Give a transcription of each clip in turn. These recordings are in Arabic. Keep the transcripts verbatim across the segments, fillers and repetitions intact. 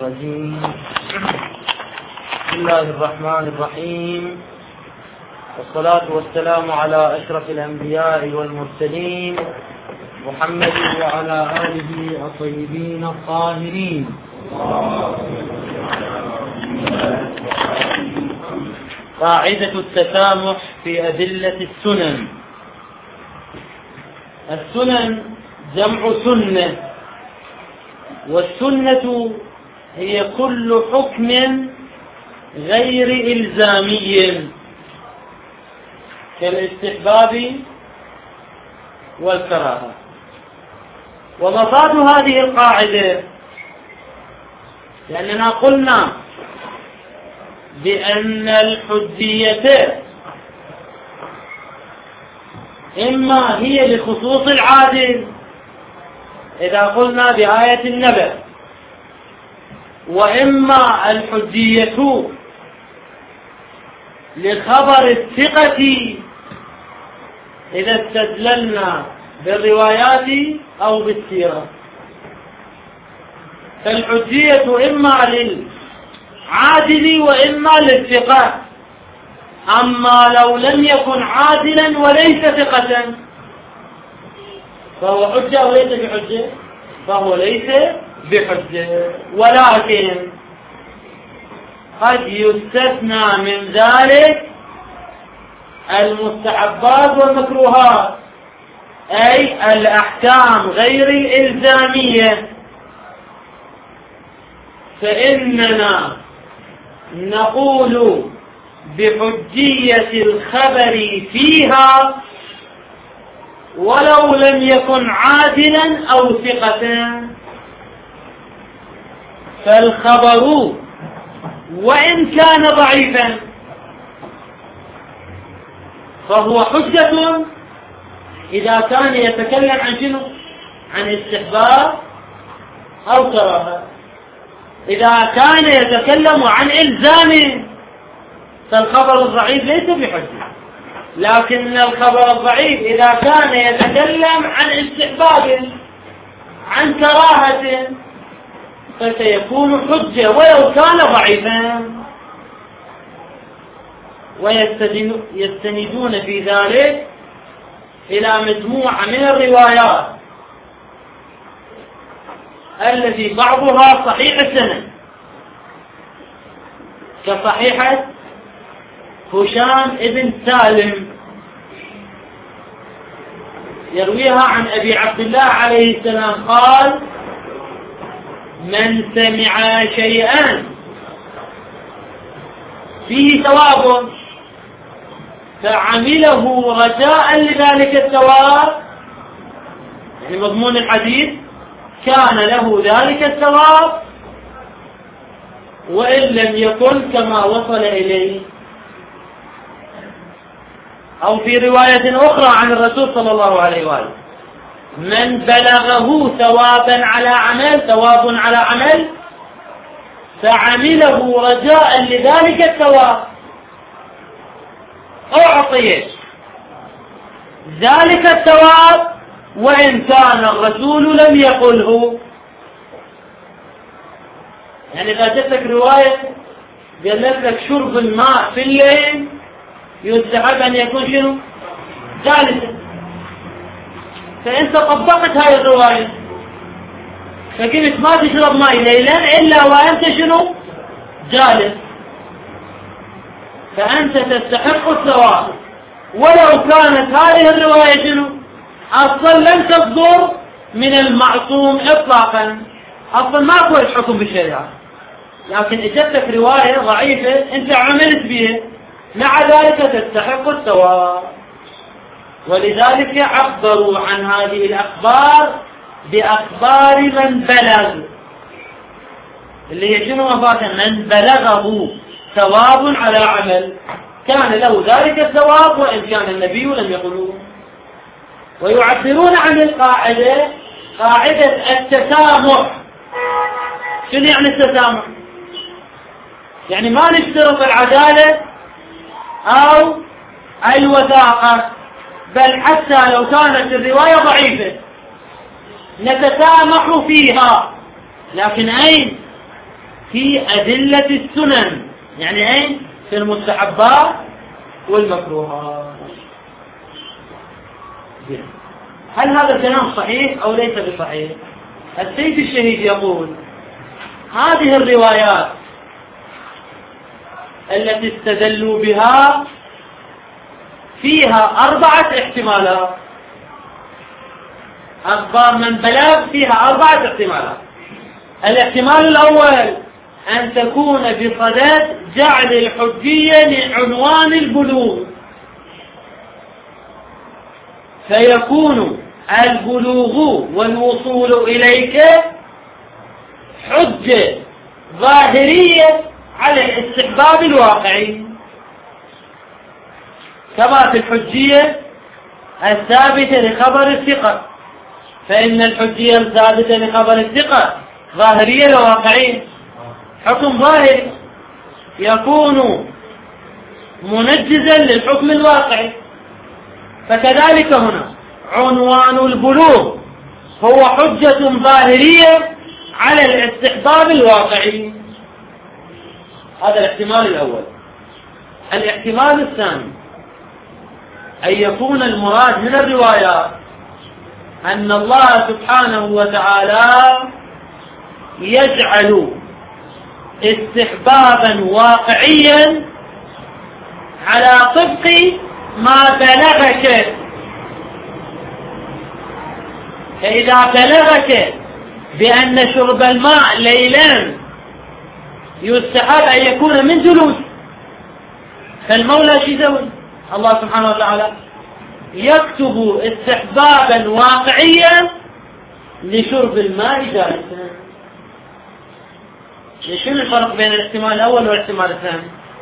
الرجيم. بسم الله الرحمن الرحيم، والصلاة والسلام على أشرف الأنبياء والمرسلين محمد وعلى آله الطيبين الطاهرين. قاعدة التسامح في أدلة السنن. السنن جمع سنة، والسنة هي كل حكم غير إلزامي كالاستحباب والكراهة. ومفاد هذه القاعدة لأننا قلنا بأن الحجية إما هي لخصوص العادل إذا قلنا بآية النبأ، وإما الحجية لخبر الثقة إذا استدللنا بالروايات أو بالسيرة. فالحجية إما للعادل وإما للثقة. أما لو لم يكن عادلا وليس ثقة فهو حجة وليس بحجة، فهو ليس بحجة. ولكن قد يستثنى من ذلك المستحبات والمكروهات، أي الأحكام غير الإلزامية، فإننا نقول بحجية الخبر فيها ولو لم يكن عادلا أو ثقة. فالخبر وإن كان ضعيفا فهو حجة إذا كان يتكلم عن شنو؟ عن استحباب أو كراهة. إذا كان يتكلم عن إلزام فالخبر الضعيف ليس بحجة. لكن الخبر الضعيف إذا كان يتكلم عن استحباب عن كراهة فسيكون حجة ولو كان ضعيفا. ويستندون في ذلك إلى مجموعة من الروايات التي بعضها صحيح السند كصحيحة هشام ابن سالم يرويها عن أبي عبد الله عليه السلام قال: من سمع شيئا فيه ثواب فعمله رجاء لذلك الثواب، يعني مضمون الحديث كان له ذلك الثواب وإن لم يكن كما وصل إليه. أو في رواية أخرى عن الرسول صلى الله عليه وآله: من بلغه ثوابا على عمل ثواب على عمل فعمله رجاء لذلك الثواب أعطي ذلك الثواب وإن كان الرسول لم يقله. يعني إذا جتك رواية قالت لك شرب الماء في الليل يستحب أن يكون شنو؟ جالسا، فأنت طبقت هاي الرواية فقلت ما تشرب ماء ليلا إلا وأنت شنو؟ جالس، فأنت تستحق الثواب ولو كانت هذه الرواية شنو؟ أصلا لم تصدر من المعصوم إطلاقا، أصلا ما أقول الحكم بالشريعة، لكن اجتك رواية ضعيفة أنت عملت بها مع ذلك تستحق الثواب. ولذلك عبروا عن هذه الأخبار بأخبار من بلغ، اللي هي شنو مفاتها؟ من بلغه ثواب على عمل كان له ذلك الثواب وإن كان النبي لم يقله. ويعبرون عن القاعدة قاعدة التسامح. شنو يعني التسامح؟ يعني ما نشترط العدالة أو الوثاقة، بل حتى لو كانت الرواية ضعيفة نتسامح فيها، لكن أين؟ في أدلة السنن، يعني أين؟ في المستحبات والمكروهات. هل هذا الكلام صحيح أو ليس بصحيح؟ السيد الشهيد يقول هذه الروايات التي استدلوا بها فيها أربعة احتمالات، أخبار من بلغ فيها أربعة احتمالات. الاحتمال الأول أن تكون بصدد جعل الحجية لعنوان البلوغ، فيكون البلوغ والوصول إليك حجة ظاهرية على الاستحباب الواقعي، كما في الحجية الثابتة لخبر الثقة، فإن الحجية الثابتة لخبر الثقة ظاهرية لواقعية، حكم ظاهري يكون منجزا للحكم الواقعي. فكذلك هنا عنوان البلوغ هو حجة ظاهرية على الاستحباب الواقعي. هذا الاحتمال الأول. الاحتمال الثاني أن يكون المراد من الروايات أن الله سبحانه وتعالى يجعل استحبابا واقعيا على طبق ما بلغك، فإذا بلغك بأن شرب الماء ليلا يستحب أن يكون من جلوس، فالمولى شو يسوي؟ الله سبحانه وتعالى يكتب استحبابا واقعيا لشرب الماء جالسا. شنو الفرق بين الاحتمال الأول والاحتمال الثاني؟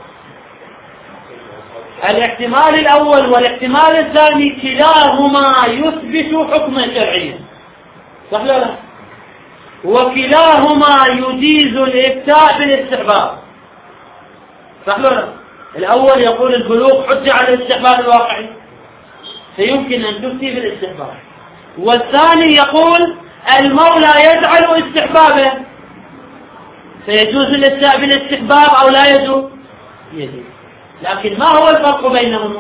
الاحتمال الأول والاحتمال الثاني كلاهما يثبت حكما شرعيا، صح ولا لا؟ وكلاهما يجيز الإفتاء بالاستحباب، صح ولا لا؟ الأول يقول البلوغ حجة على الاستحباب الواقعي، فيمكن أن تفتي بالاستحباب. والثاني يقول المولى يجعل استحبابه، فيجوز الافتاء بالاستحباب أو لا يجوز؟ يجوز. لكن ما هو الفرق بينهما؟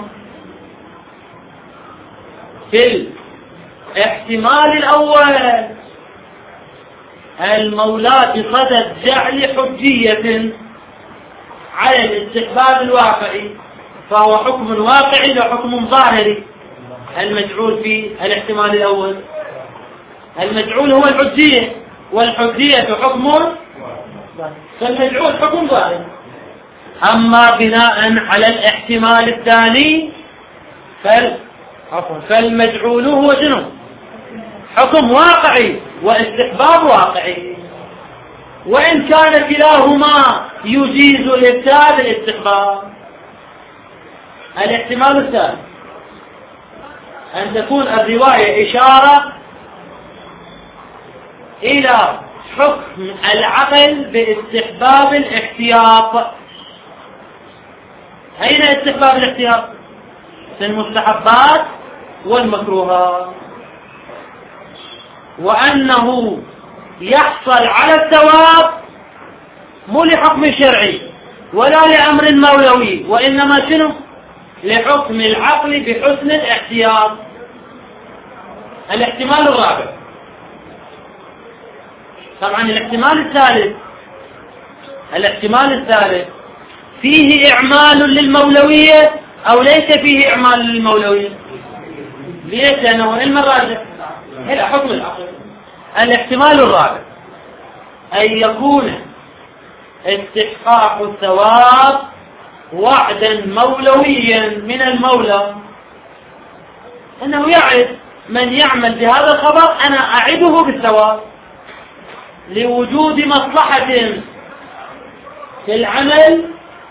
في الاحتمال الأول المولى بصدد جعل حجية على الاستحباب الواقعي، فهو حكم واقعي وحكم ظاهري. المجعول في الاحتمال الأول المجعول هو الحجية، والحجية حكم، فالمجعول حكم ظاهري. أما بناء على الاحتمال الثاني فال... فالمجعول هو شنو؟ حكم واقعي واستحباب واقعي، وإن كان كلاهما يجيز الإفتاء بالاستحباب. الاحتمال الثاني أن تكون الرواية إشارة إلى حكم العقل باستحباب الاحتياط. أين استحباب الاحتياط؟ في المستحبات والمكروهات، وأنه يحصل على الثواب مو لحكم شرعي ولا لأمر مولوي، وإنما شنو؟ لحكم العقل بحسن الاحتياط. الاحتمال الرابع، طبعا الاحتمال الثالث الاحتمال الثالث فيه إعمال للمولوية أو ليس فيه إعمال للمولوية؟ ليش؟ لأنه علم الراجح إلى حكم العقل. الاحتمال الرابع أن يكون استحقاق الثواب وعدا مولويا من المولى، أنه يعد من يعمل بهذا الخبر أنا أعده بالثواب لوجود مصلحة في العمل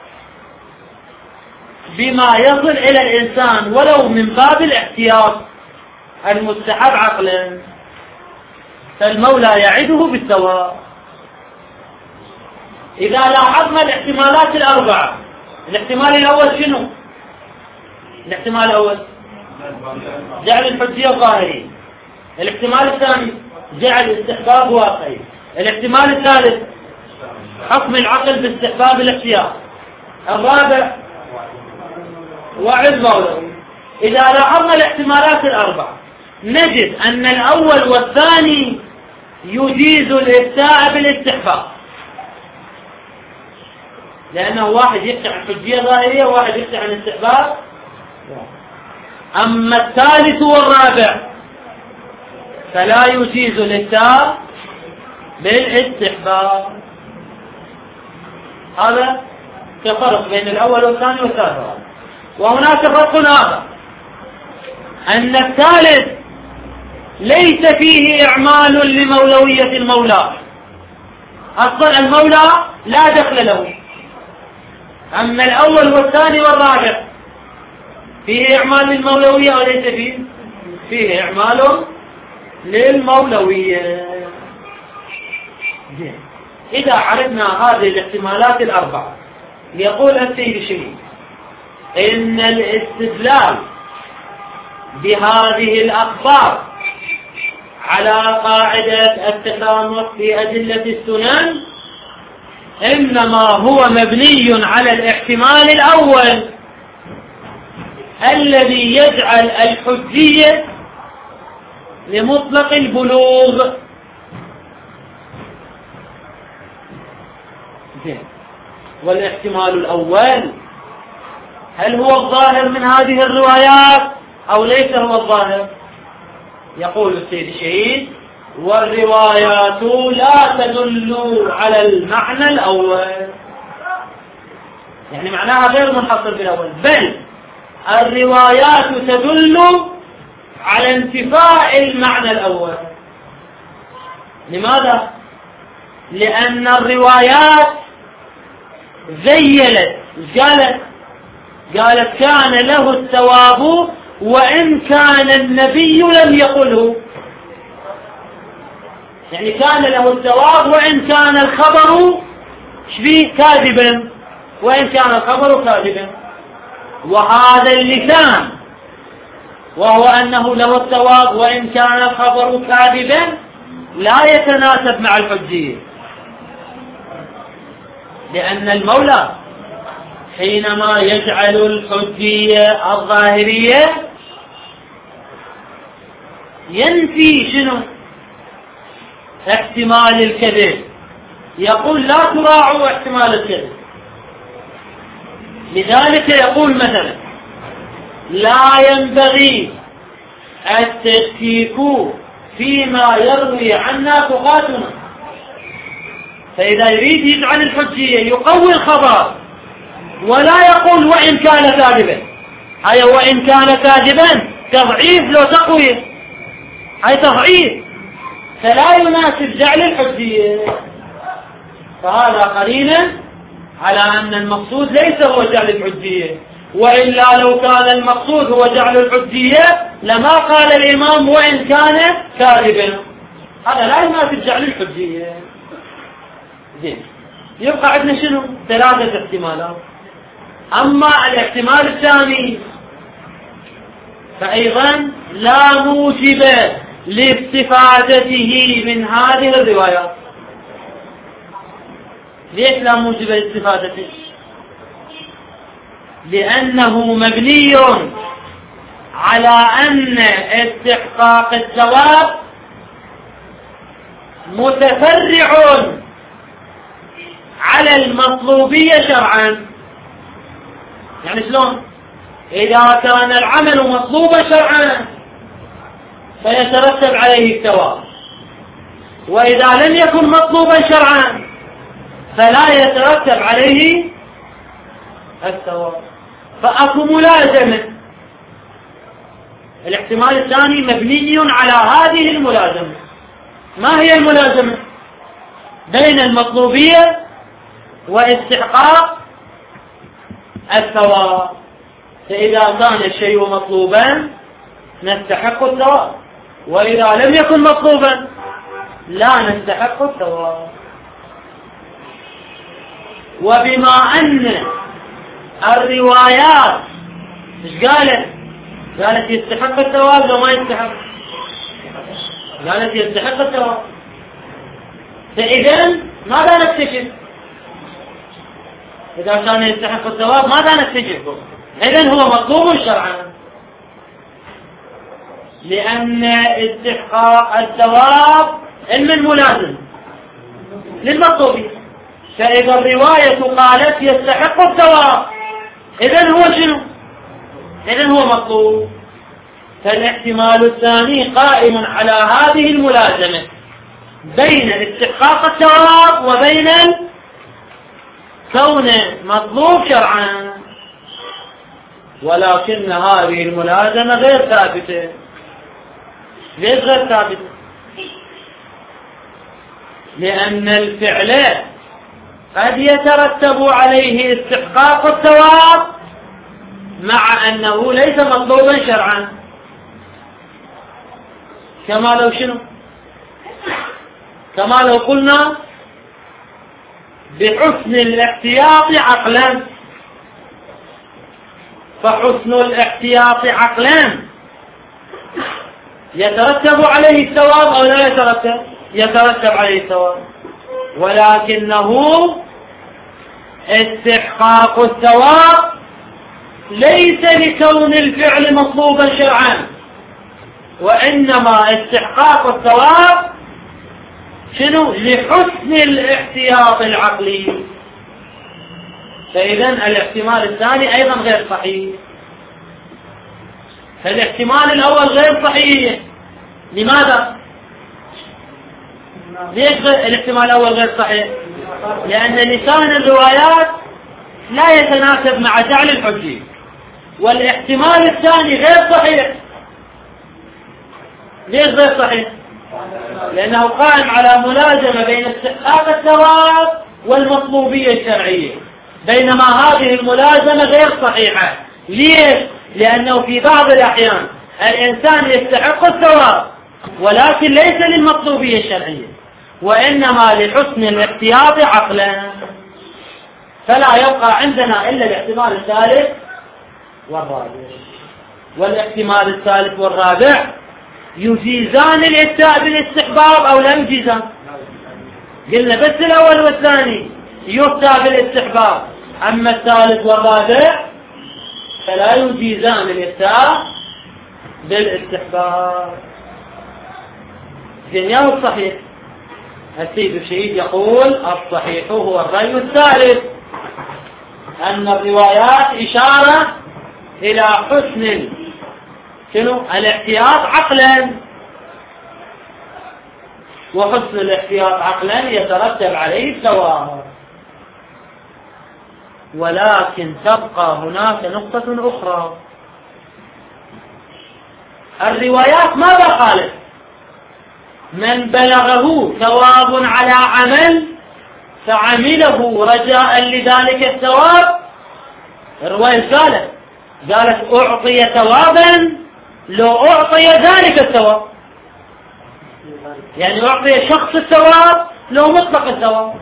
بما يصل إلى الإنسان ولو من باب الاحتياط المستحب عقلا، فالمولى يعده بالثواب. إذا لاحظنا الاحتمالات الأربعة، الاحتمال الأول شنو؟ الاحتمال الأول جعل الحجية ظاهري، الاحتمال الثاني جعل استحباب واقعي، الاحتمال الثالث حكم العقل باستحباب الاختيار. الرابع وعد مولوي. إذا لاحظنا الاحتمالات الأربع نجد أن الأول والثاني يجيز الإفتاء بالاستحباب، لأنه واحد يفتح عن حجية ظاهرية وواحد يفتح عن استحباب. أما الثالث والرابع فلا يجيز الإفتاء بالاستحباب. هذا كفرق بين الأول والثاني والثالث. وهناك فرق آخر، أن الثالث ليس فيه إعمال لمولوية المولى، أصلا المولى لا دخل له. أما الأول والثاني والرابع فيه إعمال للمولوية وليس فيه فيه إعمال للمولوية. إذا عرفنا هذه الاحتمالات الأربعة يقول السيد الشهيد إن الاستدلال بهذه الأخبار على قاعدة التسامح في أدلة السنن إنما هو مبني على الاحتمال الأول الذي يجعل الحجية لمطلق البلوغ. والاحتمال الأول هل هو الظاهر من هذه الروايات أو ليس هو الظاهر؟ يقول السيد الشهيد والروايات لا تدل على المعنى الأول، يعني معناها غير منحصر بالأول، بل الروايات تدل على انتفاء المعنى الأول. لماذا؟ لأن الروايات زيلت قالت قالت كان له الثواب وإن كان النبي لم يقله، يعني كان له الثواب وإن كان الخبر شبيه كاذبا، وإن كان الخبر كاذبا. وهذا اللسان وهو أنه له الثواب وإن كان الخبر كاذبا لا يتناسب مع الحجية، لأن المولى حينما يجعل الحجية الظاهرية ينفي شنو؟ احتمال الكذب، يقول لا تراعوا احتمال الكذب. لذلك يقول مثلا لا ينبغي التشكيك فيما يروي عنا فقاتنا. فإذا يريد يجعل الحجية يقوي الخبر ولا يقول وإن كان كاذبا، هي وإن كان كاذبا تضعيف لو تقوية، هي تضعيف، فلا يناسب جعل الحجية. فهذا قرينا على أن المقصود ليس هو جعل الحجية، وإلا لو كان المقصود هو جعل الحجية لما قال الإمام وإن كان كاذبا، هذا لا يناسب جعل الحجية. زين، يبقى عندنا شنو؟ ثلاثة احتمالات. أما الاحتمال الثاني فأيضا لا موجب لاستفادته من هذه الروايات. ليش لا موجب لاستفادته؟ لأنه مبني على أن استحقاق الثواب متفرع على المطلوبية شرعا. يعني شلون؟ إذا كان العمل مطلوبا شرعا فيترتب عليه الثواب، وإذا لم يكن مطلوبا شرعا فلا يترتب عليه الثواب. فأكو ملازمة. الاحتمال الثاني مبني على هذه الملازمة. ما هي الملازمة؟ بين المطلوبية واستحقاق الثواب. فإذا كان الشيء مطلوبا نستحق الثواب، وإذا لم يكن مطلوبا لا نستحق الثواب. وبما أن الروايات ايش قالت؟ قالت يستحق الثواب لو ما يستحق، قالت يستحق الثواب. فإذا ماذا نكتشف؟ إذا كان يستحق الثواب ماذا نتجه؟ إذن هو مطلوب شرعا، لأن استحقاق الثواب علم ملازم للمطلوب. فإذا الرواية قالت يستحق الثواب إذن هو شنو؟ إذن هو مطلوب. فالاحتمال الثاني قائم على هذه الملازمة بين استحقاق الثواب وبين كونه مطلوب شرعا، ولكن هذه الملازمة غير ثابتة. ليش غير ثابتة؟ لأن الفعل قد يترتب عليه استحقاق الثواب مع أنه ليس مطلوبا شرعا، كما لو شنو؟ كما لو قلنا بحسن الاحتياط عقلا، فحسن الاحتياط عقلا يترتب عليه الثواب أو لا يترتب؟ يترتب عليه الثواب، ولكنه استحقاق الثواب ليس لكون الفعل مطلوبا شرعا، وإنما استحقاق الثواب شنو؟ لحسن الاحتياط العقلي. فإذا الاحتمال الثاني أيضا غير صحيح. فالاحتمال الأول غير صحيح. لماذا؟ ليش الاحتمال الأول غير صحيح؟ لأن لسان الروايات لا يتناسب مع جعل الحجة. والاحتمال الثاني غير صحيح. ليش غير صحيح؟ لأنه قائم على ملازمة بين استحقاق الثواب والمطلوبية الشرعية، بينما هذه الملازمة غير صحيحة. ليش؟ لأنه في بعض الأحيان الإنسان يستحق الثواب ولكن ليس للمطلوبية الشرعية، وإنما لحسن الاحتياط عقلا. فلا يبقى عندنا إلا الاحتمال الثالث والرابع. والاحتمال الثالث والرابع يجيزان الإفتاء بالاستحباب أو لا يجيزان؟ قلنا بس الأول والثاني يفتى بالاستحباب، أما الثالث والرابع فلا يجيزان الإفتاء بالاستحباب. جنياه الصحيح. السيد الشهيد يقول الصحيح هو الرأي الثالث، أن الروايات إشارة إلى حسن شنو؟ الاحتياط عقلا، وحسن الاحتياط عقلا يترتب عليه الثواب. ولكن تبقى هناك نقطة أخرى. الروايات ماذا قالت؟ من بلغه ثواب على عمل فعمله رجاء لذلك الثواب. الرواية قالت قالت أعطي ثوابا لو أعطي ذلك الثواب، يعني أعطي شخص الثواب لو مطلق الثواب.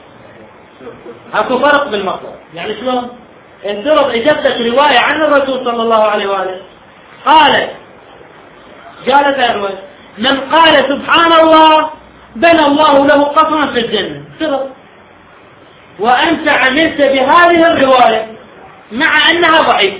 اكو فرق بالمطلق. يعني شلون؟ انترض اجابتك رواية عن الرسول صلى الله عليه وآله قالت قالت يا رواية من قال سبحان الله بنى الله له قصرا في الجنة، فرق. وأنت عملت بهذه الرواية مع أنها ضعيفة،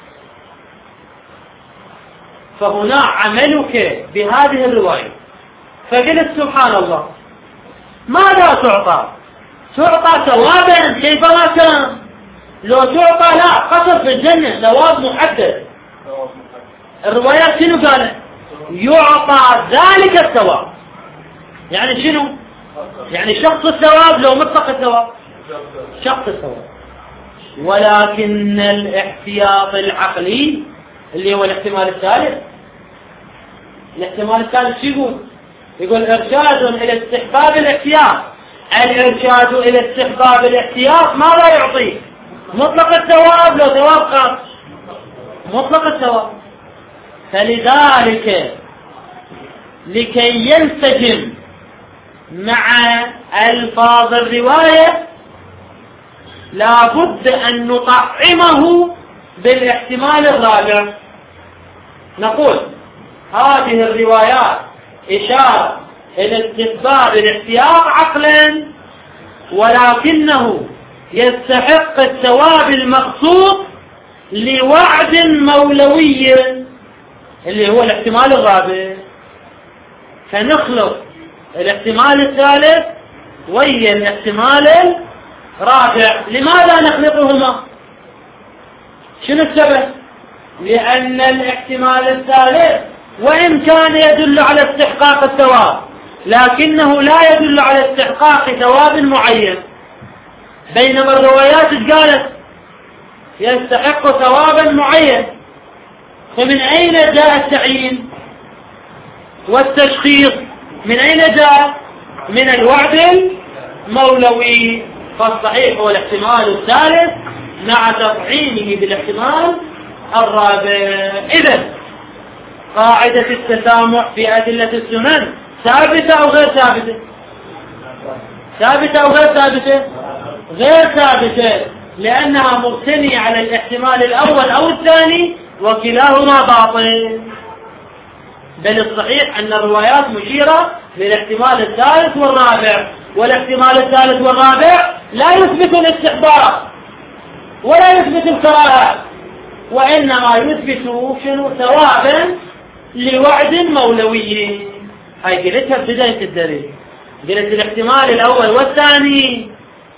فهنا عملك بهذه الرواية فقلت سبحان الله، ماذا تعطى؟ تعطى ثوابا كيفما كان. لو تعطى لا قصر في الجنة ثواب محدد. الروايات شنو قالت؟ يعطى ذلك الثواب. يعني شنو؟ يعني شخص الثواب لو مطلق الثواب شخص الثواب. ولكن الاحتياط العقلي اللي هو الاحتمال الثالث، الاحتمال الثالث شو يقول؟ يقول إرشاد إلى استحباب الاحتياط. الإرشاد إلى استحباب الاحتياط ماذا يعطي؟ مطلق الثواب لو ثواب خاص مطلق الثواب. فلذلك لكي ينسجم مع ألفاظ الرواية لابد أن نطعمه بالاحتمال الرابع. نقول هذه الروايات إشارة إلى استحباب الاحتياط عقلا، ولكنه يستحق الثواب المقصود لوعد مولوي اللي هو الاحتمال الرابع، فنخلط الاحتمال الثالث ويا الاحتمال الرابع. لماذا نخلطهما؟ شنو السبب؟ لأن الاحتمال الثالث وإن كان يدل على استحقاق الثواب لكنه لا يدل على استحقاق ثواب معين، بينما الروايات قالت يستحق ثوابا معين. فمن أين جاء التعيين والتشخيص؟ من أين جاء؟ من الوعد المولوي. فالصحيح هو الاحتمال الثالث مع تطعيمه بالاحتمال الرابع. إذن قاعدة التسامح في أدلة السنن ثابتة أو غير ثابتة؟ ثابتة أو غير ثابتة؟ غير ثابتة، لأنها مبتنية على الاحتمال الأول أو الثاني وكلاهما باطل. بل الصحيح أن الروايات مشيرة للاحتمال الثالث والرابع، والاحتمال الثالث والرابع لا يثبت الاستحباب ولا يثبت الكراهة، وإنما يثبت شنو؟ ثوابا لوعد مولوي. هاي قلتها بداية الدليل، قلت الاحتمال الأول والثاني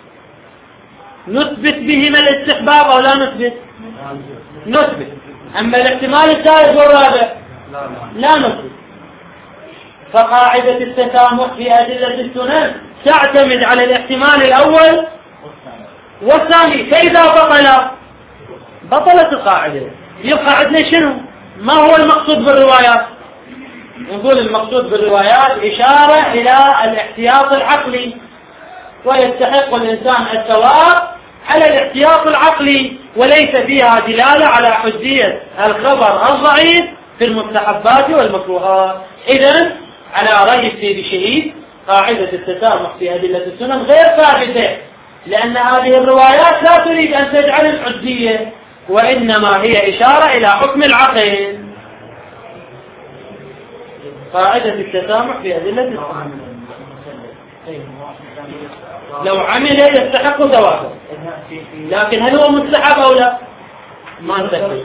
نثبت بهما الاستحباب أو لا نثبت؟ نثبت. أما الاحتمال الثالث والرابع لا نثبت. فقاعدة التسامح في أدلة السنن تعتمد على الاحتمال الأول والثاني، فإذا بطل بطلت القاعدة. يبقى عندنا شنو؟ ما هو المقصود بالروايات؟ نقول المقصود بالروايات إشارة إلى الاحتياط العقلي، ويستحق الإنسان الثواب على الاحتياط العقلي، وليس فيها دلالة على حجية الخبر الضعيف في المستحبات والمكروهات. إذن على رأي السيد الشهيد قاعدة التسامح في أدلة السنن غير ثابتة، لأن هذه الروايات لا تريد أن تجعل الحجية، وإنما هي إشارة إلى حكم العقل. قاعدة التسامح في أدلة السنن لو عمل يستحق ثوابه، لكن هل هو مستحب أو لا؟ ما نتكلم.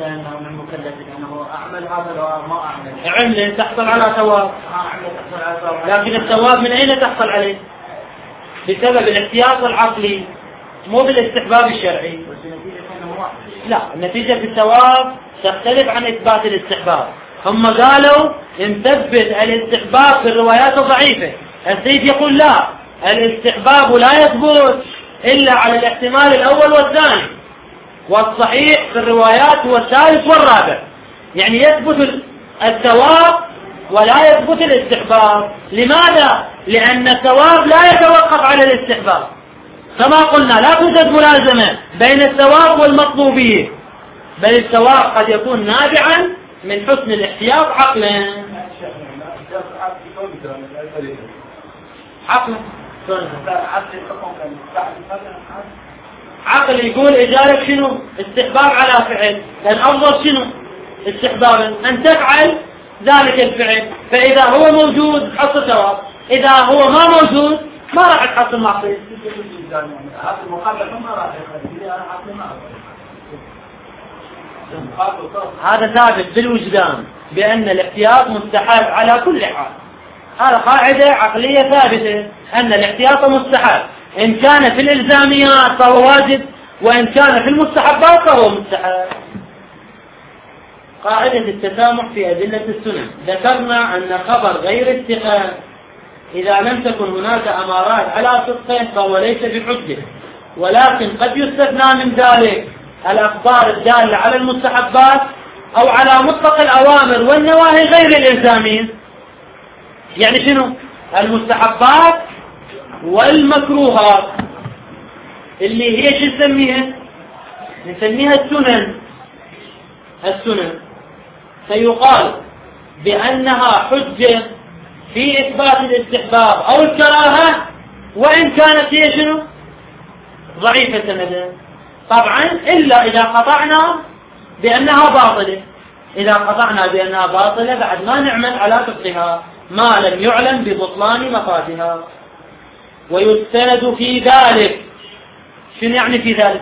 عمل تحصل على ثواب، لكن الثواب من أين تحصل عليه؟ بسبب الاحتياط العقلي مو بالاستحباب الشرعي. لا، النتيجة في الثواب تختلف عن إثبات الاستحباب. هم قالوا نثبت الاستحباب في الروايات الضعيفة، السيد يقول لا، الاستحباب لا يثبت إلا على الاحتمال الأول والثاني، والصحيح في الروايات هو الثالث والرابع، يعني يثبت الثواب ولا يثبت الاستحباب. لماذا؟ لأن الثواب لا يتوقف على الاستحباب، كما قلنا لا توجد ملازمة بين الثواب والمطلوبية، بل الثواب قد يكون نابعا من حسن الاحتياط عقلا. عقلا عقل يقول إجارة شنو؟ استحباب على فعل، لأن أفضل شنو؟ استحبابا أن تفعل ذلك الفعل، فإذا هو موجود حصل ثواب، إذا هو ما موجود ما راح تحصل معصية. هذا ثابت بالوجدان بأن الاحتياط مستحب على كل حال. هذا قاعدة عقلية ثابتة أن الاحتياط مستحب، إن كان في الإلزاميات فهو واجب، وإن كان في المستحبات فهو مستحب. قاعدة التسامح في أدلة السنن، ذكرنا أن خبر غير الثقة إذا لم تكن هناك أمارات على صدقه فهو ليس بحجة، ولكن قد يستثنى من ذلك الأخبار الدالة على المستحبات أو على مطلق الأوامر والنواهي غير الإلزامية. يعني شنو؟ المستحبات والمكروهات اللي هي شو نسميها؟ نسميها السنن. السنن فيقال بأنها حجة في إثبات الاستحباب أو الكراهة، وإن كانت هي شنو؟ ضعيفة سندا، طبعا إلا إذا قطعنا بأنها باطلة. إذا قطعنا بأنها باطلة بعد ما نعمل على فقهها ما لم يعلم ببطلان مفادها. ويستند في ذلك شنو يعني في ذلك؟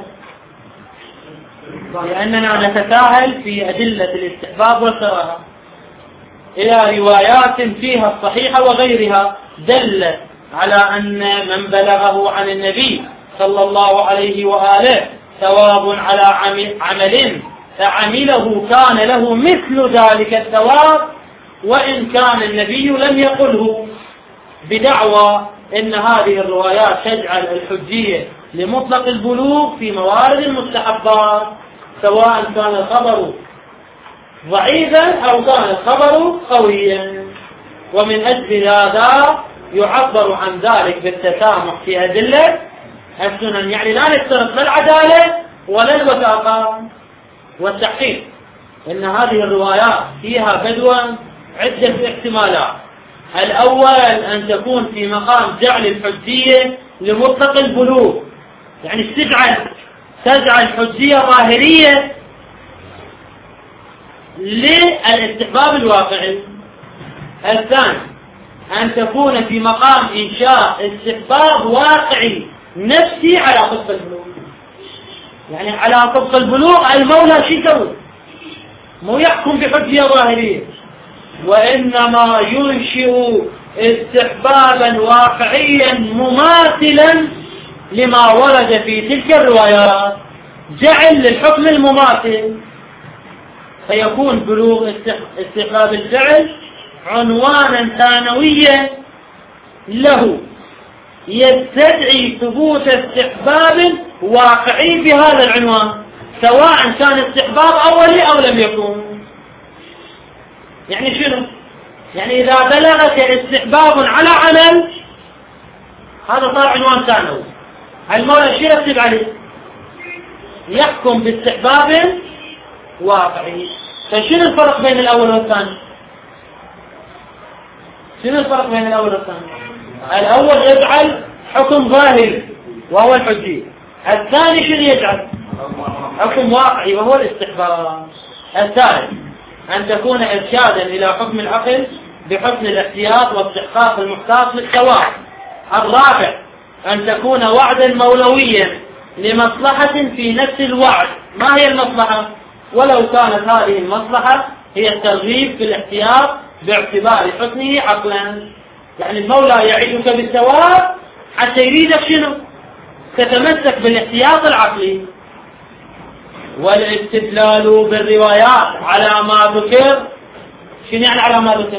لأننا نتساهل في أدلة الاستحباب والكراهة إلى روايات فيها الصحيحة وغيرها دلت على أن من بلغه عن النبي صلى الله عليه وآله ثواب على عمل فعمله كان له مثل ذلك الثواب وإن كان النبي لم يقله، بدعوى أن هذه الروايات تجعل الحجية لمطلق البلوغ في موارد المستحبات سواء كان الخبر ضعيفا أو كان الخبر قويا. ومن أجل هذا يعبر عن ذلك بالتسامح في أدلة السنن، يعني لا نشترط لا العدالة ولا الوثاقة والتحقيق. إن هذه الروايات فيها بدوا عدة احتمالات. الأول أن تكون في مقام جعل الحجية لمطلق البلوغ، يعني تجعل تجعل حجية ظاهرية للاستحباب الواقعي. الثاني أن تكون في مقام إنشاء استحباب واقعي نفسي على طبق البلوغ، يعني على طبق البلوغ المولى شي يسوي؟ مو يحكم بحجية ظاهرية، وإنما ينشئ استحبابا واقعيا مماثلا لما ورد في تلك الروايات، جعل للحكم المماثل، فيكون بلوغ استحباب الفعل عنوانا ثانويا له يستدعي ثبوت استحباب واقعي بهذا العنوان، سواء كان استحباب أولي أو لم يكن. يعني شنو؟ يعني إذا بلغك استحباب على عمل هذا صار عنوان ثانوي، المولى شو يكتب عليه؟ يحكم باستحباب واقعي. فشنو الفرق بين الأول والثاني؟ شنو الفرق بين الأول والثاني؟ الأول يجعل حكم ظاهري وهو الحجية، الثاني شنو يجعل؟ حكم واقعي وهو الاستحباب. الثالث أن تكون إرشادا إلى حكم العقل بحسن الاحتياط واستحقاق المحتاط للثواب. الرابع أن تكون وعدا مولويا لمصلحة في نفس الوعد. ما هي المصلحة؟ ولو كانت هذه المصلحة هي الترغيب في الاحتياط باعتبار حسنه عقلا، يعني المولى يعدك بالثواب حتى يريدك شنو؟ تتمسك بالاحتياط العقلي. والاستدلال بالروايات على ما ذكر، شنو يعني على ما ذكر؟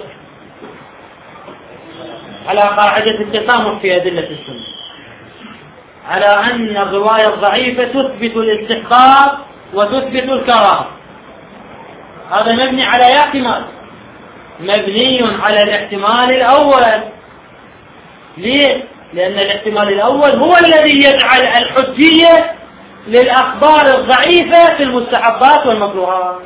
على قاعدة التسامح في أدلة السنة، على أن الرواية الضعيفة تثبت الاستحقاق وتثبت الكراهة. هذا مبني على احتمال، مبني على الاحتمال الأول. ليه؟ لأن الاحتمال الأول هو الذي يجعل الحجية للأخبار الضعيفة في المستحبات والمكروهات،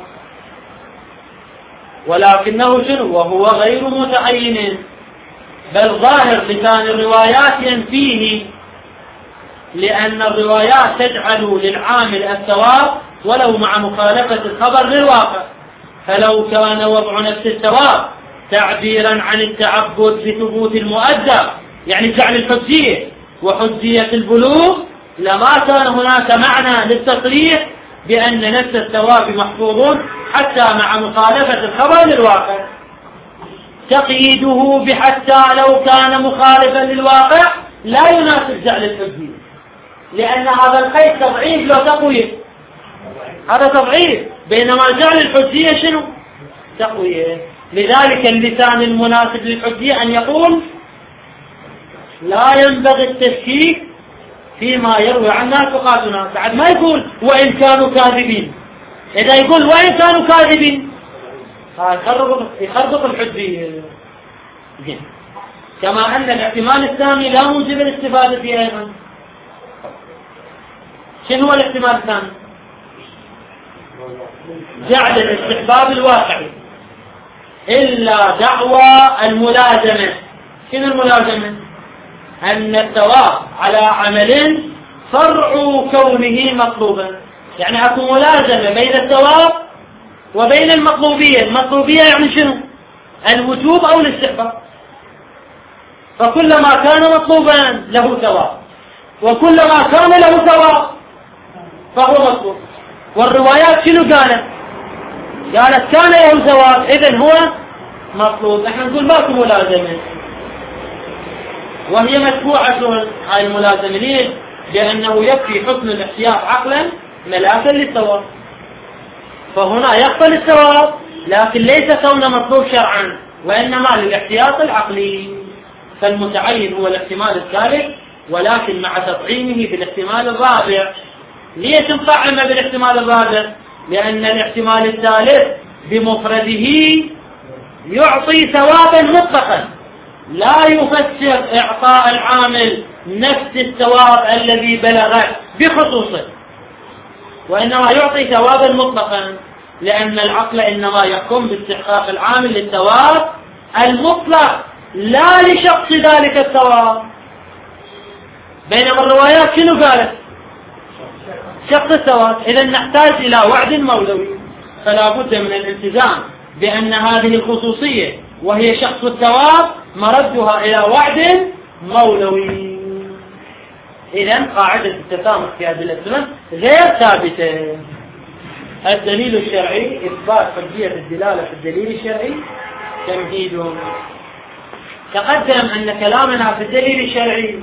ولكنه شنو؟ وهو غير متعين، بل ظاهر لسان الروايات ينفيه، لأن الروايات تجعل للعامل الثواب ولو مع مخالفة الخبر للواقع. فلو كان وضع نفس الثواب تعبيرا عن التعبد بثبوت المؤدى، يعني جعل الحجية وحجية البلوغ، لما كان هناك معنى للتصريح بأن نفس الثواب محفوظ حتى مع مخالفة الخبر للواقع. تقييده بحتى لو كان مخالفا للواقع لا يناسب جعل الحجية، لأن هذا القيد تضعيف لو تقوية، هذا تضعيف، بينما جعل الحجية شنو؟ تقوية. لذلك اللسان المناسب للحجية أن يقول لا ينبغي التشكيك فيما يروي عنا ثقاتنا، بعد ما يقول وإن كانوا كاذبين. إذا يقول وإن كانوا كاذبين يخربط الحجية. كما أن الاحتمال الثاني لا موجب الاستفادة فيه أيضا. شنو هو الاحتمال الثاني؟ جعل الاستحباب الواقعي إلا دعوى الملازمة. شنو الملازمة؟ أن الثواب على عمل فرع كونه مطلوبا، يعني أكو ملازمة بين الثواب وبين المطلوبية. المطلوبية يعني شنو؟ الوجوب أو الاستحباب. فكلما كان مطلوبا له ثواب، وكلما كان له ثواب فهو مطلوب. والروايات شنو قالت؟ قالت كان له ثواب، إذن هو مطلوب. احنا نقول ماكو ملازمة، وهي مدفوعة هاي الملازمة. ليش؟ لأنه يكفي حسن الاحتياط عقلا ملاكا للثواب، فهنا يقبل الثواب لكن ليس كونه مطلوب شرعا، وإنما للاحتياط العقلي. فالمتعين هو الاحتمال الثالث، ولكن مع تطعيمه بالاحتمال الرابع. ليش نطعمه بالاحتمال الرابع؟ لأن الاحتمال الثالث بمفرده يعطي ثوابا مطلقا، لا يفسر إعطاء العامل نفس الثواب الذي بلغ بخصوصه، وإنما يعطي ثوابا مطلقا، لأن العقل إنما يقوم باستحقاق العامل للثواب المطلق لا لشخص ذلك الثواب. بينما الروايات شنو قالت؟ شخص الثواب. إذا نحتاج إلى وعد مولوي، فلا بد من الالتزام بأن هذه الخصوصية وهي شخص الثواب مردها إلى وعد مولوي. إذن قاعدة التسامح في أدلة السنة غير ثابتة. الدليل الشرعي إثبات حجية الدلالة في الدليل الشرعي تمهيد. تقدم أن كلامنا في الدليل الشرعي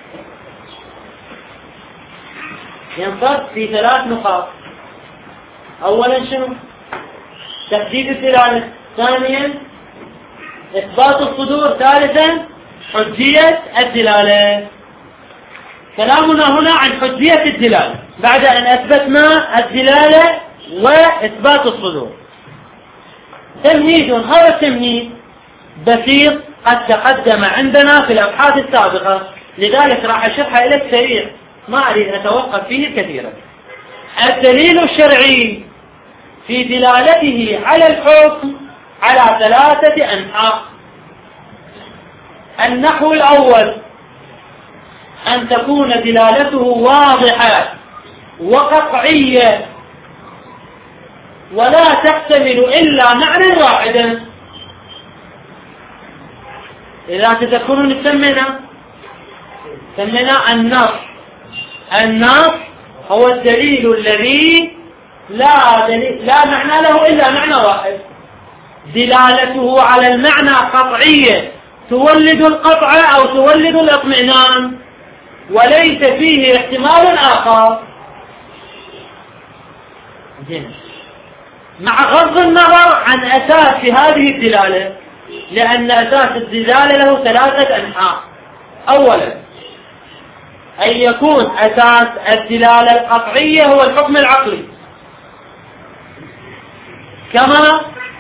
ينصب في ثلاث نقاط. أولا شنو؟ تحديد الدلالة. ثانيا إثبات الصدور. ثالثا حجية الدلالة. كلامنا هنا عن حجية الدلالة بعد أن أثبتنا الدلالة وإثبات الصدور. تمهيد. هذا التمهيد بسيط قد تقدم عندنا في الأبحاث السابقة، لذلك راح أشرحها إليك سريع، ما أريد أتوقف فيه كثيرا. الدليل الشرعي في دلالته على الحكم على ثلاثة أنحاء. النحو الأول أن تكون دلالته واضحة وقطعية ولا تحتمل إلا معنى واحدا. إذا تذكرون سمينا سمينا النص. النص هو الدليل الذي لا دليل لا معنى له إلا معنى واحد، دلالته على المعنى قطعية تولد القطع أو تولد الاطمئنان، وليس فيه احتمال آخر. مع غض النظر عن أساس هذه الدلالة، لأن أساس الدلالة له ثلاثة أنحاء. أولا أن يكون أساس الدلالة القطعية هو الحكم العقلي، كما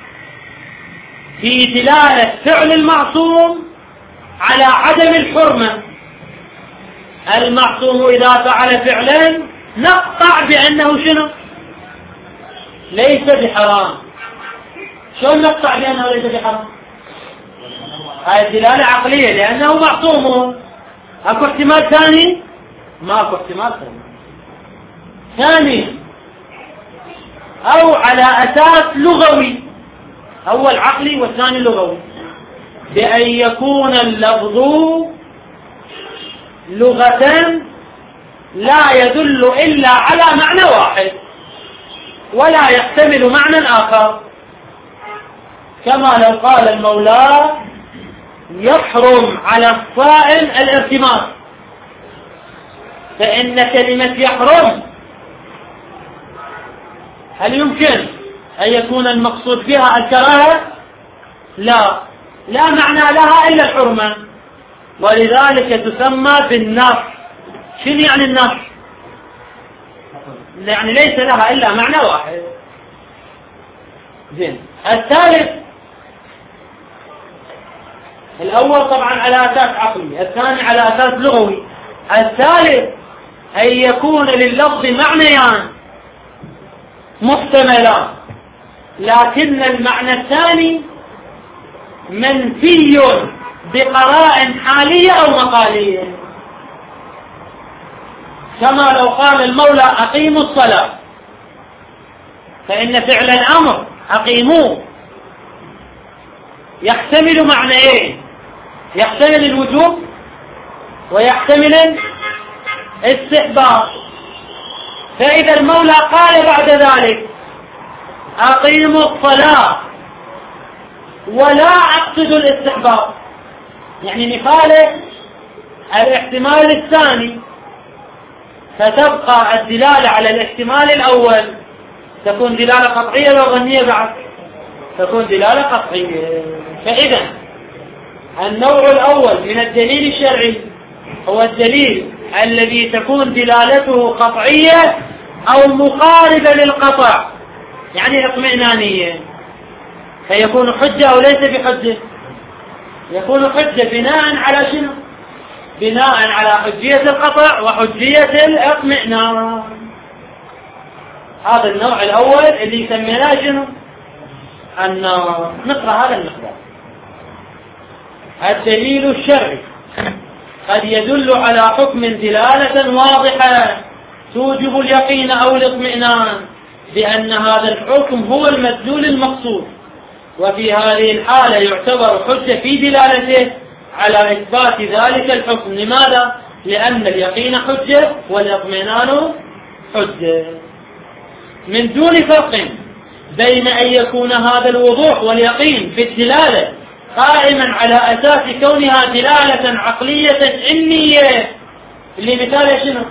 في دلالة فعل المعصوم على عدم الحرمة. المعصوم إذا فعل فعلا نقطع بأنه شنو؟ ليس بحرام. شو نقطع بأنه ليس بحرام؟ هاي دلالة عقلية لأنه معصوم. أكو احتمال ثاني؟ ما أكو احتمال ثاني. ثاني أو على أساس لغوي، أول عقلي والثاني لغوي، بأن يكون اللفظ لغة لا يدل إلا على معنى واحد ولا يحتمل معنى آخر، كما لو قال المولى يحرم على الصائم الارتماس، فإن كلمة يحرم هل يمكن أن يكون المقصود بها الكراهة؟ لا، لا معنى لها إلا الحرمة، ولذلك تسمى بالنص. شنو يعني النص؟ يعني ليس لها إلا معنى واحد. زين. الثالث، الأول طبعا على أساس عقلي، الثاني على أساس لغوي، الثالث أن يكون لللفظ معنيان محتملان، لكن المعنى الثاني منفي بقراء حالية أو مقالية، كما لو قال المولى أقيموا الصلاة، فإن فعل الأمر أقيموه يحتمل معنيين، يحتمل الوجوب ويحتمل استحباب. فإذا المولى قال بعد ذلك أقيموا الصلاة ولا أقصد الاستحباب، يعني نخالف الاحتمال الثاني، فتبقى الدلالة على الاحتمال الأول تكون دلالة قطعية لو ظنية بعد تكون دلالة قطعية. فإذا النوع الأول من الدليل الشرعي هو الدليل الذي تكون دلالته قطعية أو مقاربة للقطع، يعني اطمئنانية، فيكون حجة أو ليس بحجة؟ يكون حجة بناء على شنو؟ بناء على حجية القطع وحجية الاطمئنان. هذا النوع الأول اللي يسميناه شنو؟ النار. نقرأ هذا المقدار. الدليل الشرعي قد يدل على حكم دلالة واضحة توجب اليقين أو الاطمئنان بأن هذا الحكم هو المدلول المقصود، وفي هذه الحالة يعتبر حجة في دلالته على إثبات ذلك الحكم. لماذا؟ لأن اليقين حجة والاطمئنان حجة، من دون فرق بين أن يكون هذا الوضوح واليقين في الدلالة قائما على أساس كونها دلالة عقلية علمية، اللي مثال شنو؟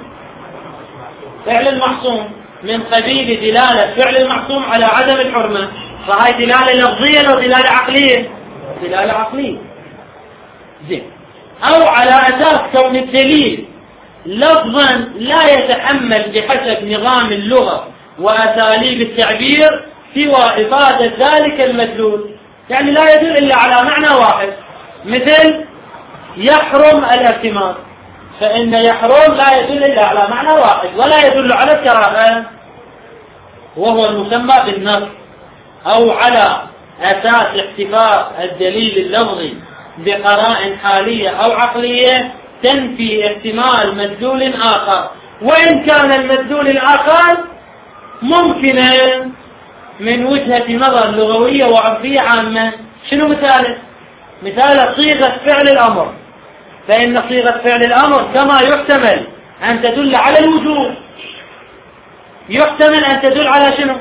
فعل المحصوم، من قبيل دلالة فعل المحصوم على عدم الحرمة، فهي دلالة لفظية أو دلالة عقلية؟ دلالة عقلية. زين. أو على أساس كون الدليل لفظا لا يتحمل بحسب نظام اللغة وأساليب التعبير سوى إفادة ذلك المدلول، يعني لا يدل إلا على معنى واحد، مثل يحرم الارتماس، فإن يحرم لا يدل إلا على معنى واحد ولا يدل على الكراهة، وهو المسمى بالنص. أو على أساس احتفاء الدليل اللفظي بقرائن حالية أو عقلية تنفي احتمال مدلول آخر، وإن كان المدلول الآخر ممكنا من وجهة نظر لغوية وعرفية عامة. شنو مثاله؟ مثال صيغة فعل الأمر، فإن صيغة فعل الأمر كما يحتمل أن تدل على الوجوب يحتمل أن تدل على شنو؟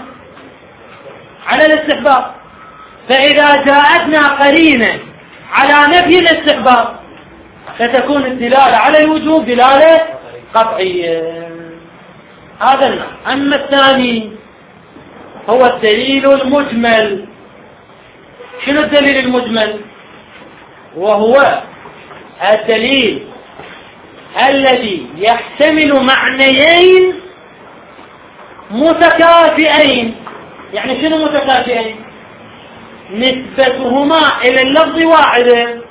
على الاستحباب. فإذا جاءتنا قرينة على نفي الاستحباب فتكون الدلالة على الوجوب دلالة قطعية. هذا النوع. أما الثاني هو الدليل المجمل. شنو الدليل المجمل؟ وهو الدليل الذي يحتمل معنيين متكافئين. يعني شنو متكافئين؟ نسبتهما إلى اللفظ واحدة،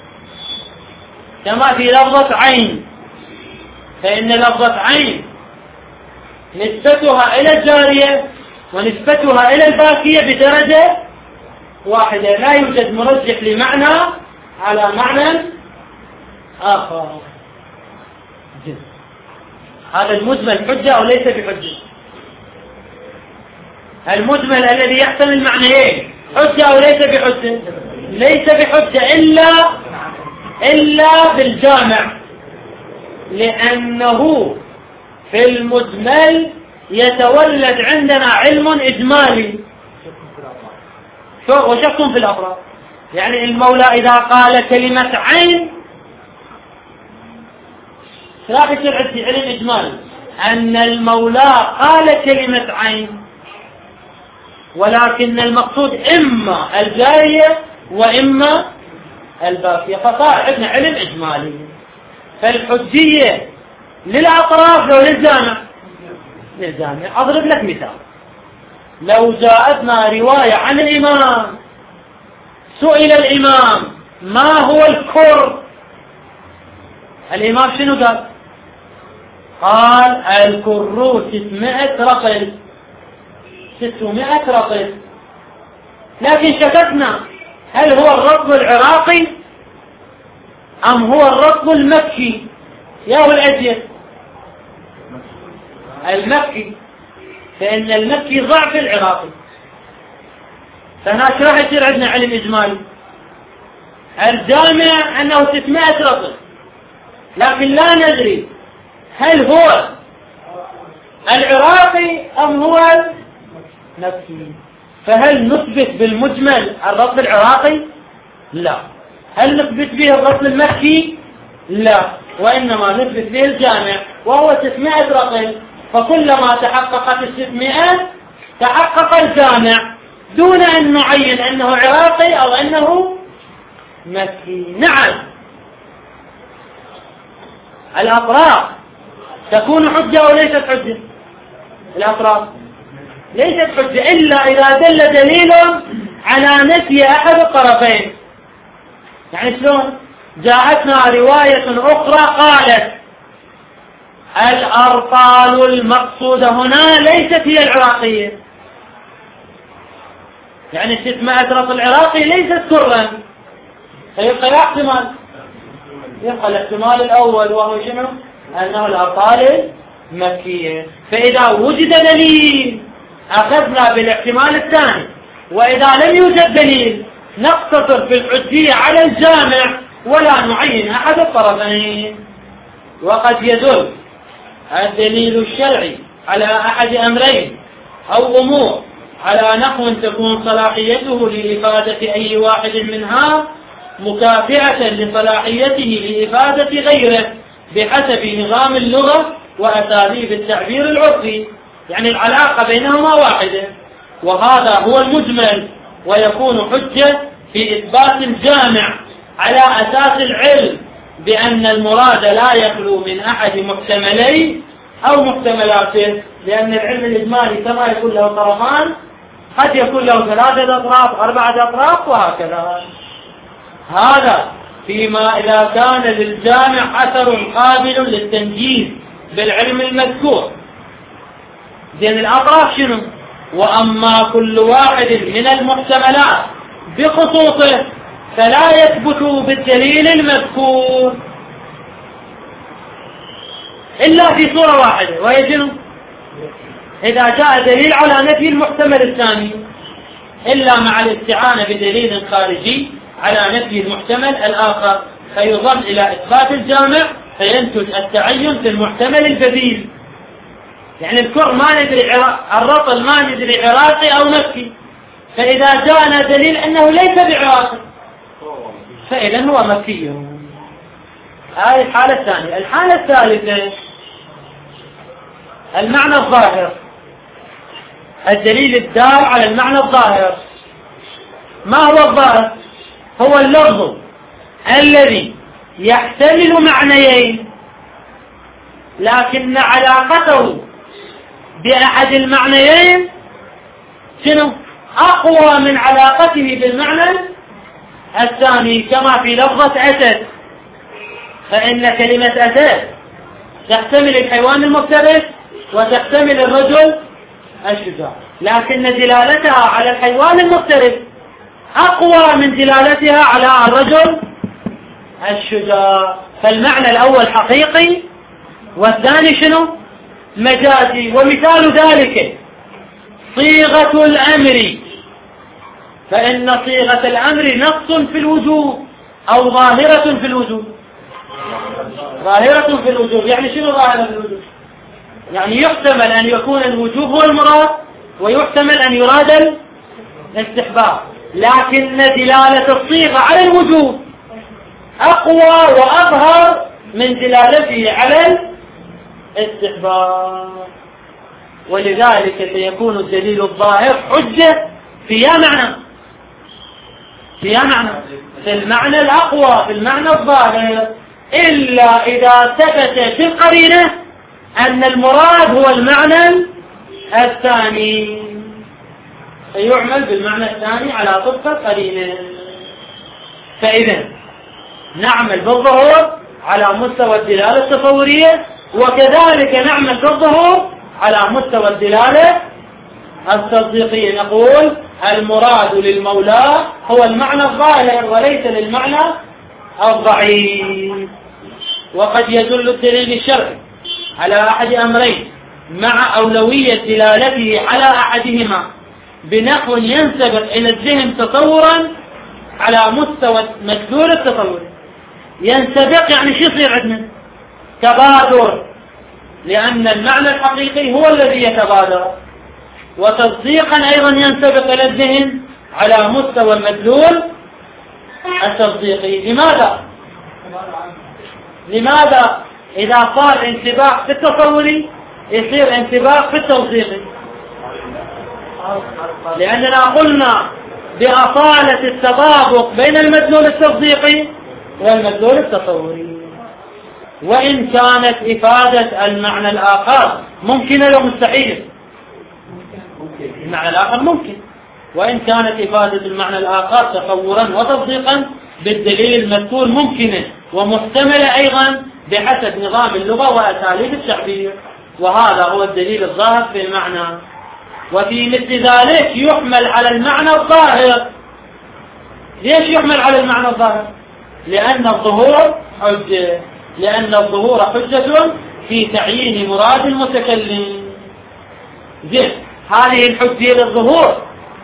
كما في لفظة عين، فإن لفظة عين نسبتها إلى الجارية ونسبتها إلى الباكية بدرجة واحدة، لا يوجد مرجح لمعنى على معنى آخر. هذا المجمل حجة أو ليس بحجة؟ المجمل الذي يحتمل معنيين حجة أو ليس بحجة؟ ليس بحجة إلا إلا بالجامع، لأنه في المجمل يتولد عندنا علم إجمالي وشك في الأفراد. يعني المولى إذا قال كلمة عين راح يصير عندي علم إجمالي أن المولى قال كلمة عين، ولكن المقصود إما الجارية وإما الباقية، فصار عندنا علم إجمالي. فالحجية للأطراف لو للجامع؟ للجامع. أضرب لك مثال. لو جاءتنا رواية عن الإمام، سئل الإمام ما هو الكر، الإمام شنو قال؟ قال الكر ستمائة رطل، ستمائة رطل. لكن شككنا هل هو الرطل العراقي أم هو الرطل المكي؟ يا هو الأجيد المكي، فإن المكي ضعف العراقي، فهناك راح يصير عندنا علم إجمالي. الجامع أنه ستمائة رطل، لكن لا ندري هل هو العراقي أم هو المكي؟ فهل نثبت بالمجمل الرطل العراقي؟ لا. هل نثبت به الرطل المكي؟ لا، وإنما نثبت به الجامع وهو ستمائة رطل، فكلما تحققت الستمائة تحقق الجامع دون أن نعين أنه عراقي أو أنه مكي. نعم، الأطراف تكون حجة أو ليست حجة؟ الأطراف ليست حجة إلا إذا دل دليل على نفي أحد الطرفين. يعني شلون؟ جاءتنا رواية أخرى قالت الأرطال المقصودة هنا ليست هي العراقية، يعني ستمائة رطل العراقي ليست كرا، فيبقى لا احتمال، يبقى الاحتمال الأول وهو شنو؟ أنه الأرطال المكية. فإذا وجد دليل أخذنا بالاحتمال الثاني، وإذا لم يوجد دليل نقتصر في الحجية على الجامع ولا نعين أحد الطرفين. وقد يدل الدليل الشرعي على أحد أمرين أو أمور على نحو تكون صلاحيته لإفادة أي واحد منها مكافئة لصلاحيته لإفادة غيره بحسب نظام اللغة وأساليب التعبير العرفي، يعني العلاقة بينهما واحدة، وهذا هو المجمل، ويكون حجة في إثبات الجامع على أساس العلم بأن المراد لا يخلو من أحد محتملين أو محتملاته، لأن العلم الإجمالي كما يكون له طرفان قد يكون له ثلاثة أطراف أربعة أطراف وهكذا. هذا فيما إذا كان للجامع أثر قابل للتنجيز بالعلم المذكور. لأن الأطراف شنو؟ وأما كل واحد من المحتملات بخصوصه فلا يثبت بالدليل المذكور إلا في صورة واحدة، وهي شنو؟ إذا جاء دليل على نفي المحتمل الثاني، إلا مع الاستعانة بدليل خارجي على نفي المحتمل الآخر، فيظل إلى إثبات الجامع فينتج التعين في المحتمل البديل. يعني الكر ما ندري الرطل ما ندري عراقي أو مكي، فإذا جاءنا دليل أنه ليس بعراقي فإذا هو مكي. هذه الحالة الثانية. الحالة الثالثة المعنى الظاهر، الدليل الدال على المعنى الظاهر. ما هو الظاهر؟ هو اللفظ الذي يحتمل معنيين لكن علاقته بأحد المعنيين شنو؟ أقوى من علاقته بالمعنى الثاني، كما في لفظة أسد، فإن كلمة أسد تحتمل الحيوان المفترس وتحتمل الرجل الشجاع، لكن دلالتها على الحيوان المفترس أقوى من دلالتها على الرجل الشجاع. فالمعنى الأول حقيقي والثاني شنو؟ مجازي. ومثال ذلك صيغة الأمر، فإن صيغة الأمر نص في الوجوب أو ظاهرة في الوجوب. ظاهرة في الوجوب يعني شنو ظاهرة في الوجوب؟ يعني يحتمل أن يكون الوجوب هو المراد ويحتمل أن يراد الاستحباب، لكن دلالة الصيغة على الوجوب أقوى وأظهر من دلالته على الاستحباب. ولذلك سيكون الدليل الظاهر حجة في يا معنى في يا معنى في المعنى الأقوى، في المعنى الظاهر، إلا إذا ثبت في القرينة أن المراد هو المعنى الثاني، فيعمل بالمعنى الثاني على طبق القرينة. فإذا نعمل بالظهور على مستوى الدلالة التصورية، وكذلك نعمل بالظهور على مستوى الدلالة التصديقية. نقول المراد للمولى هو المعنى الظاهر وليس للمعنى الضعيف. وقد يدل الدليل الشرعي على أحد أمرين مع أولوية دلالته على أحدهما بنحو ينسبق إلى الذهن تصورا على مستوى مجذور التصور. ينسبق يعني شو يصير عندنا؟ تبادر لأن المعنى الحقيقي هو الذي يتبادر، وتصديقا أيضا ينسبق إلى الذهن على مستوى المدلول التصديقي. لماذا؟ لماذا إذا صار انسباق في التصوري يصير انسباق في التصديقي؟ لأننا قلنا بأصالة التطابق بين المدلول التصديقي والمدلول التصوري. وإن كانت إفادة المعنى الآخر ممكنة لو مستحيل، المعنى الآخر ممكن، وإن كانت إفادة المعنى الآخر تصورا وتصديقا بالدليل المذكور ممكنة ومحتملة أيضا بحسب نظام اللغة وأساليب التعبير، وهذا هو الدليل الظاهر في المعنى. وفي مثل ذلك يحمل على المعنى الظاهر. ليش يحمل على المعنى الظاهر؟ لأن الظهور حجة، لأن الظهور حجة في تعيين مراد المتكلم. زين، هذه الحجية للظهور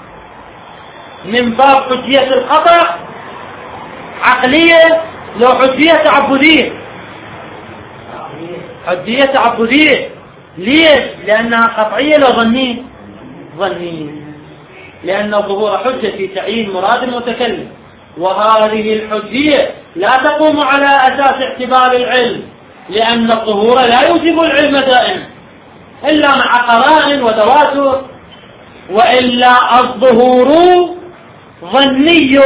من باب حجية الخطأ عقلية لو حجية تعبدية. حجية تعبدية ليش؟ لأنها قطعية لو ظنية ظنية، لأن الظهور حجة في تعيين مراد المتكلم، وهذه الحجية لا تقوم على أساس اعتبار العلم، لأن الظهور لا يوجب العلم دائما إلا مع قرائن وتواتر، وإلا الظهور ظني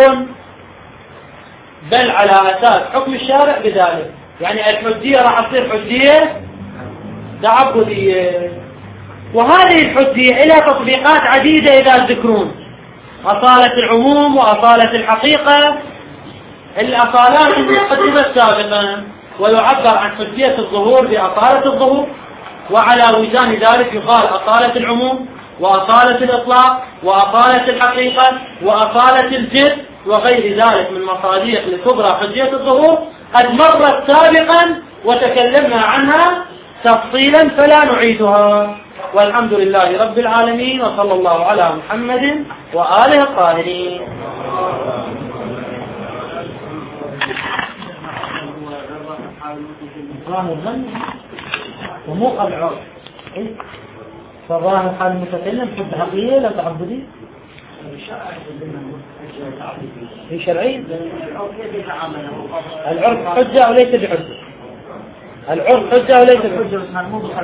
بل على أساس حكم الشارع بذلك. يعني الحجية راح تصير حجية تعبدية. وهذه الحجية إلى تطبيقات عديدة إذا تذكرون، أصالة العموم وأصالة الحقيقة. الأصالات قدمت سابقا، ويعبر عن حجية الظهور بأصالة الظهور، وعلى وزان ذلك يقال أصالة العموم وأصالة الإطلاق وأصالة الحقيقة وأصالة الجد وغير ذلك من مصادر لكبرى حجية الظهور قد مرت سابقا وتكلمنا عنها تفصيلا فلا نعيدها. والحمد لله رب العالمين، وصلى الله على محمد وآله الطاهرين. وموقع العرض فالظاهر حال المتكلم حب حقيقية لا تعبدية في شرعي. العرض حجة وليس بحجة، العرض حجة وليس بحجة.